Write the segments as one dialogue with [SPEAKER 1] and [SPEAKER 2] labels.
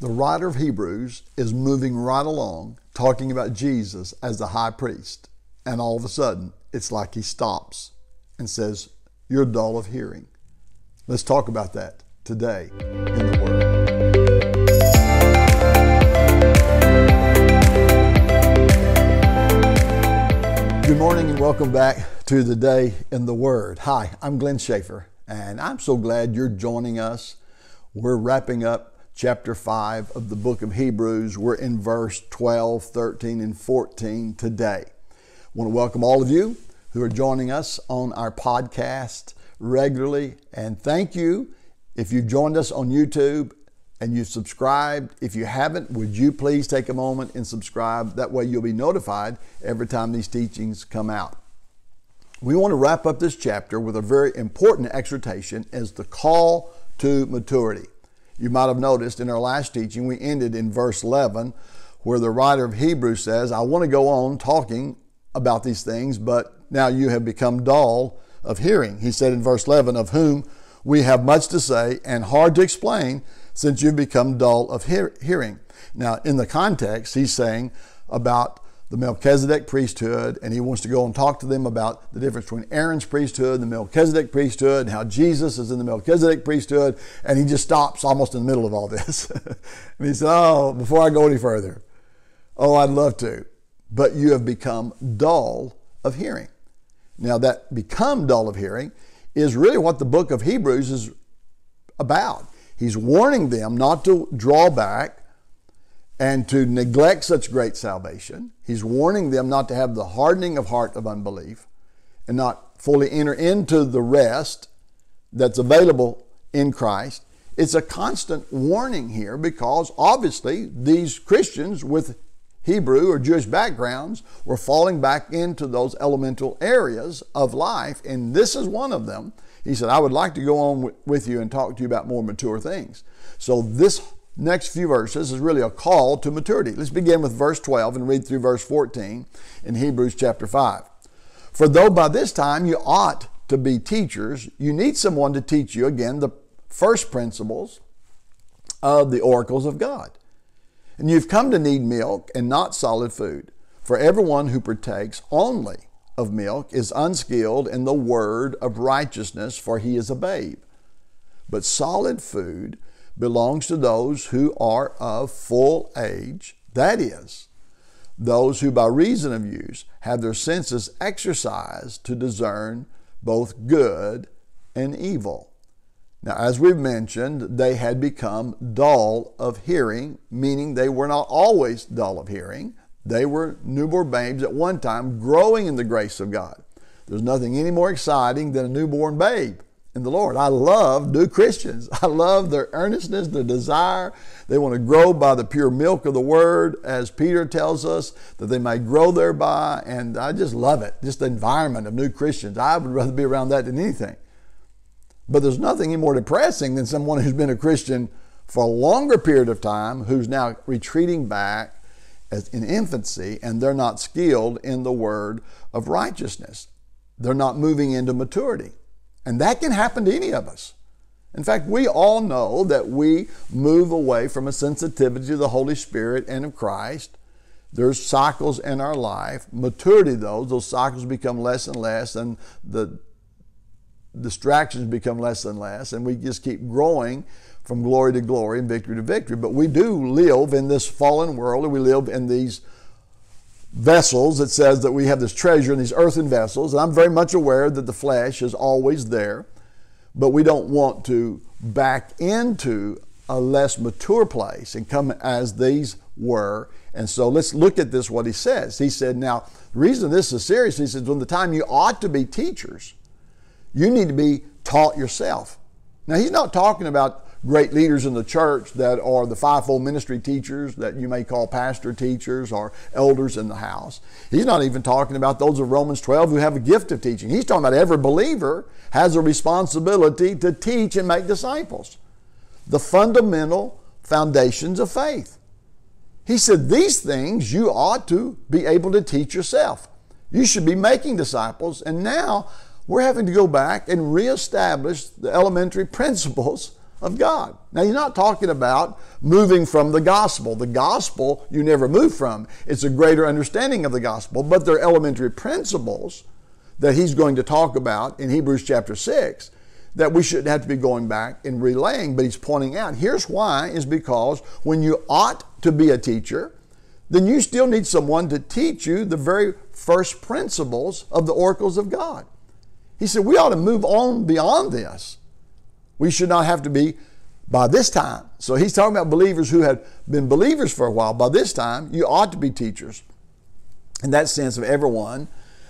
[SPEAKER 1] The writer of Hebrews is moving right along, talking about Jesus as the high priest. And all of a sudden, it's like he stops and says, "You're dull of hearing." Let's talk about that today in the Word. Good morning and welcome back to the Day in the Word. Hi, I'm Glenn Schaefer, and I'm so glad you're joining us. We're wrapping up chapter 5 of the book of Hebrews. We're in verse 12, 13, and 14 today. I want to welcome all of you who are joining us on our podcast regularly, and thank you if you've joined us on YouTube and you've subscribed. If you haven't, would you please take a moment and subscribe? That way you'll be notified every time these teachings come out. We want to wrap up this chapter with a very important exhortation as the call to maturity. You might have noticed in our last teaching, we ended in verse 11, where the writer of Hebrews says, I want to go on talking about these things, but now you have become dull of hearing. He said in verse 11, of whom we have much to say and hard to explain, since you've become dull of hearing. Now, in the context, he's saying about the Melchizedek priesthood, and he wants to go and talk to them about the difference between Aaron's priesthood and the Melchizedek priesthood, and how Jesus is in the Melchizedek priesthood, and he just stops almost in the middle of all this. And he said, before I go any further, I'd love to, but you have become dull of hearing. Now, that become dull of hearing is really what the book of Hebrews is about. He's warning them not to draw back and to neglect such great salvation. He's warning them not to have the hardening of heart of unbelief and not fully enter into the rest that's available in Christ. It's a constant warning here because obviously these Christians with Hebrew or Jewish backgrounds were falling back into those elemental areas of life, and this is one of them. He said, I would like to go on with you and talk to you about more mature things. So this next few verses is really a call to maturity. Let's begin with verse 12 and read through verse 14 in Hebrews chapter 5. For though by this time you ought to be teachers, you need someone to teach you again the first principles of the oracles of God. And you've come to need milk and not solid food. For everyone who partakes only of milk is unskilled in the word of righteousness, for he is a babe. But solid food belongs to those who are of full age, that is, those who by reason of use have their senses exercised to discern both good and evil. Now, as we've mentioned, they had become dull of hearing, meaning they were not always dull of hearing. They were newborn babes at one time growing in the grace of God. There's nothing any more exciting than a newborn babe in the Lord. I love new Christians. I love their earnestness, their desire. They want to grow by the pure milk of the Word, as Peter tells us, that they may grow thereby. And I just love it, just the environment of new Christians. I would rather be around that than anything. But there's nothing any more depressing than someone who's been a Christian for a longer period of time, who's now retreating back as in infancy, and they're not skilled in the word of righteousness. They're not moving into maturity. And that can happen to any of us. In fact, we all know that we move away from a sensitivity to the Holy Spirit and of Christ. There's cycles in our life. Maturity, those cycles become less and less, and the distractions become less and less, and we just keep growing from glory to glory and victory to victory. But we do live in this fallen world, and we live in these vessels. It says that we have this treasure in these earthen vessels, and I'm very much aware that the flesh is always there, but we don't want to back into a less mature place and come as these were. And so let's look at this, what he says. He said, now, the reason this is serious, he says, when the time you ought to be teachers, you need to be taught yourself. Now, he's not talking about great leaders in the church that are the fivefold ministry teachers that you may call pastor teachers or elders in the house. He's not even talking about those of Romans 12 who have a gift of teaching. He's talking about every believer has a responsibility to teach and make disciples. The fundamental foundations of faith. He said these things you ought to be able to teach yourself. You should be making disciples, and now we're having to go back and reestablish the elementary principles of God. Now, he's not talking about moving from the gospel. The gospel you never move from. It's a greater understanding of the gospel, but there are elementary principles that he's going to talk about in Hebrews chapter 6 that we shouldn't have to be going back and relaying, but he's pointing out here's why, is because when you ought to be a teacher, then you still need someone to teach you the very first principles of the oracles of God. He said we ought to move on beyond this. We should not have to be by this time. So he's talking about believers who have been believers for a while. By this time, you ought to be teachers. In that sense of everyone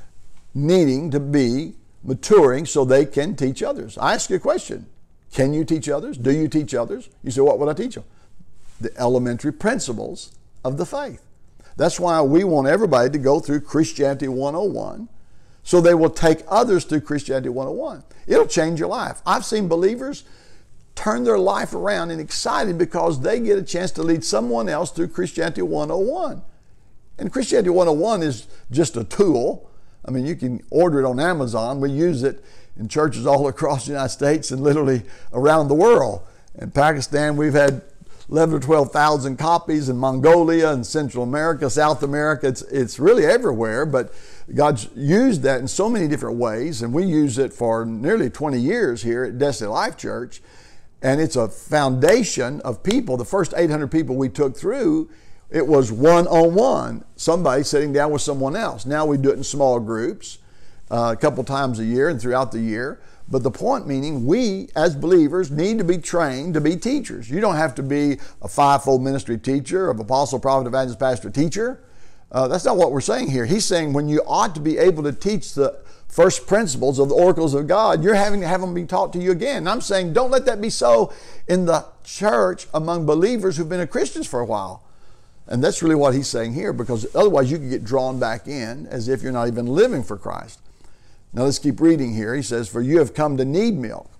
[SPEAKER 1] needing to be maturing so they can teach others. I ask you a question. Can you teach others? Do you teach others? You say, what would I teach them? The elementary principles of the faith. That's why we want everybody to go through Christianity 101 so they will take others through Christianity 101. It'll change your life. I've seen believers turn their life around and excited because they get a chance to lead someone else through Christianity 101. And Christianity 101 is just a tool. I mean, you can order it on Amazon. We use it in churches all across the United States and literally around the world. In Pakistan, we've had 11 or 12,000 copies. In Mongolia and Central America, South America, it's really everywhere. But God's used that in so many different ways, and we use it for nearly 20 years here at Destiny Life Church. And it's a foundation of people. The first 800 people we took through, it was one-on-one, somebody sitting down with someone else. Now we do it in small groups a couple times a year and throughout the year. But the point meaning, we as believers need to be trained to be teachers. You don't have to be a fivefold ministry teacher, of apostle, prophet, evangelist, pastor, teacher. That's not what we're saying here. He's saying when you ought to be able to teach the first principles of the oracles of God, you're having to have them be taught to you again. And I'm saying don't let that be so in the church among believers who've been Christians for a while. And that's really what he's saying here, because otherwise you can get drawn back in as if you're not even living for Christ. Now let's keep reading here. He says, for you have come to need milk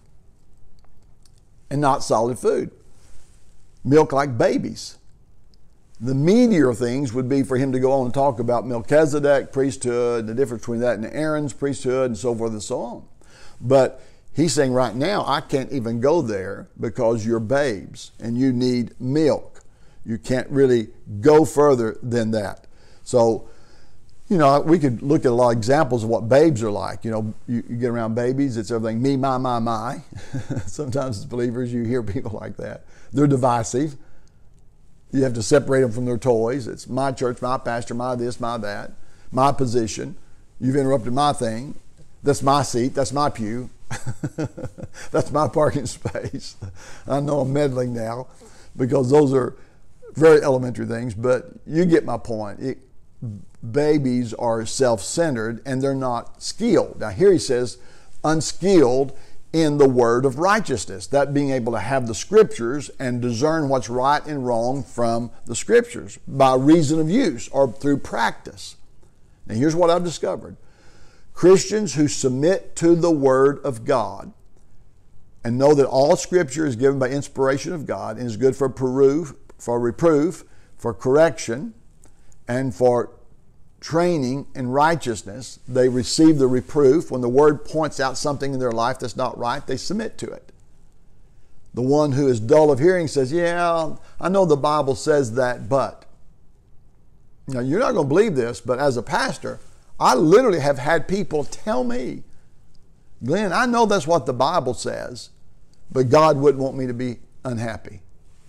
[SPEAKER 1] and not solid food. Milk like babies. The meatier things would be for him to go on and talk about Melchizedek priesthood, the difference between that and Aaron's priesthood, and so forth and so on. But he's saying right now, I can't even go there because you're babes and you need milk. You can't really go further than that. So, you know, we could look at a lot of examples of what babes are like. You know, you get around babies, it's everything me, my. Sometimes as believers, you hear people like that. They're divisive. You have to separate them from their toys. It's my church, my pastor, my this, my that, my position. You've interrupted my thing. That's my seat. That's my pew. That's my parking space. I know I'm meddling now because those are very elementary things, but you get my point. Babies are self-centered and they're not skilled. Now here he says, unskilled in the word of righteousness, that being able to have the scriptures and discern what's right and wrong from the scriptures by reason of use or through practice. Now here's what I've discovered. Christians who submit to the word of God and know that all scripture is given by inspiration of God and is good for reproof, for correction, and for training in righteousness. They receive the reproof. When the word points out something in their life that's not right, they submit to it. The one who is dull of hearing says, yeah, I know the Bible says that, but. Now, you're not going to believe this, but as a pastor, I literally have had people tell me, Glenn, I know that's what the Bible says, but God wouldn't want me to be unhappy.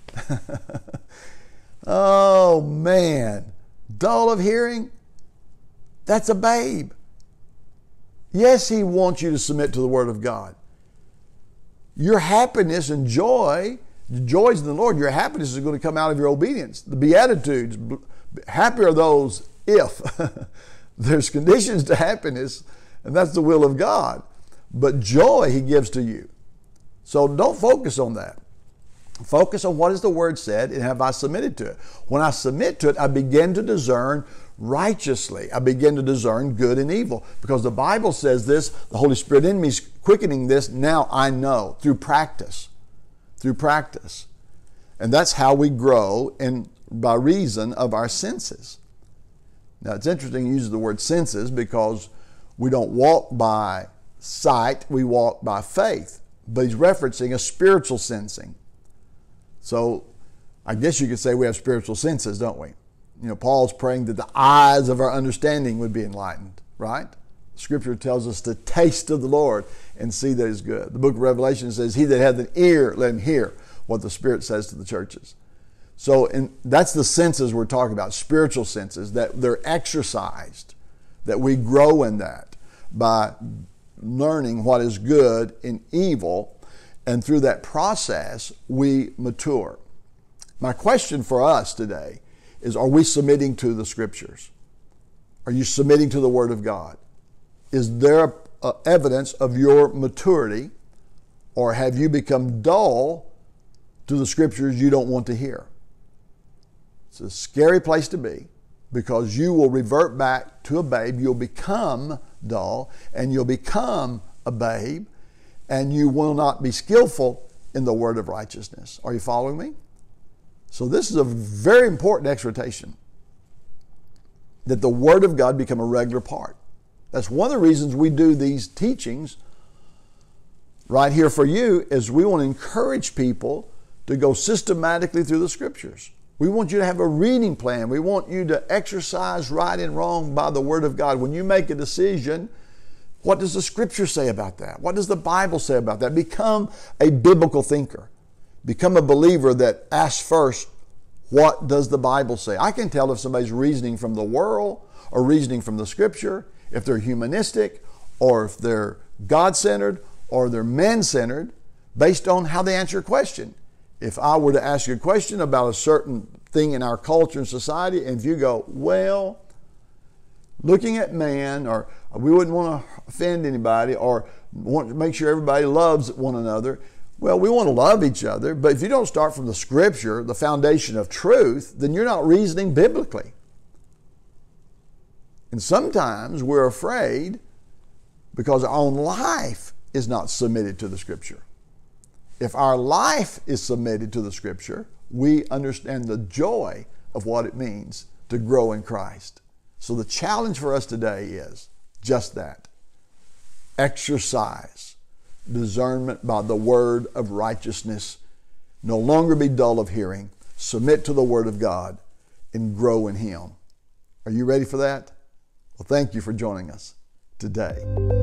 [SPEAKER 1] Oh, man. Dull of hearing? That's a babe. Yes, he wants you to submit to the word of God. Your happiness and joy, the joys in the Lord, your happiness is going to come out of your obedience. The Beatitudes, happy are those if. There's conditions to happiness, and that's the will of God. But joy he gives to you. So don't focus on that. Focus on what has the word said and have I submitted to it. When I submit to it, I begin to discern righteously. I begin to discern good and evil because the Bible says this, the Holy Spirit in me is quickening this. Now I know through practice. And that's how we grow by reason of our senses. Now it's interesting he uses the word senses because we don't walk by sight, we walk by faith. but he's referencing a spiritual sensing. So I guess you could say we have spiritual senses, don't we? Paul's praying that the eyes of our understanding would be enlightened, right? Scripture tells us to taste of the Lord and see that He's good. The book of Revelation says, he that hath an ear, let him hear what the Spirit says to the churches. So that's the senses we're talking about, spiritual senses, that they're exercised, that we grow in that by learning what is good and evil, and through that process, we mature. My question for us today is, are we submitting to the Scriptures? Are you submitting to the Word of God? Is there evidence of your maturity, or have you become dull to the Scriptures you don't want to hear? It's a scary place to be, because you will revert back to a babe. You'll become dull, and you'll become a babe, and you will not be skillful in the word of righteousness. Are you following me? So this is a very important exhortation, that the Word of God become a regular part. That's one of the reasons we do these teachings right here for you, is we want to encourage people to go systematically through the Scriptures. We want you to have a reading plan. We want you to exercise right and wrong by the Word of God. When you make a decision, what does the Scripture say about that? What does the Bible say about that? Become a biblical thinker. Become a believer that asks first, what does the Bible say? I can tell if somebody's reasoning from the world or reasoning from the Scripture, if they're humanistic or if they're God-centered or they're man-centered, based on how they answer a question. If I were to ask you a question about a certain thing in our culture and society, and if you go, well, looking at man, or we wouldn't want to offend anybody, or want to make sure everybody loves one another. Well, we want to love each other, but if you don't start from the Scripture, the foundation of truth, then you're not reasoning biblically. And sometimes we're afraid because our own life is not submitted to the Scripture. If our life is submitted to the Scripture, we understand the joy of what it means to grow in Christ. So the challenge for us today is just that. Exercise discernment by the word of righteousness. No longer be dull of hearing. Submit to the Word of God and grow in Him. Are you ready for that? Well, thank you for joining us today.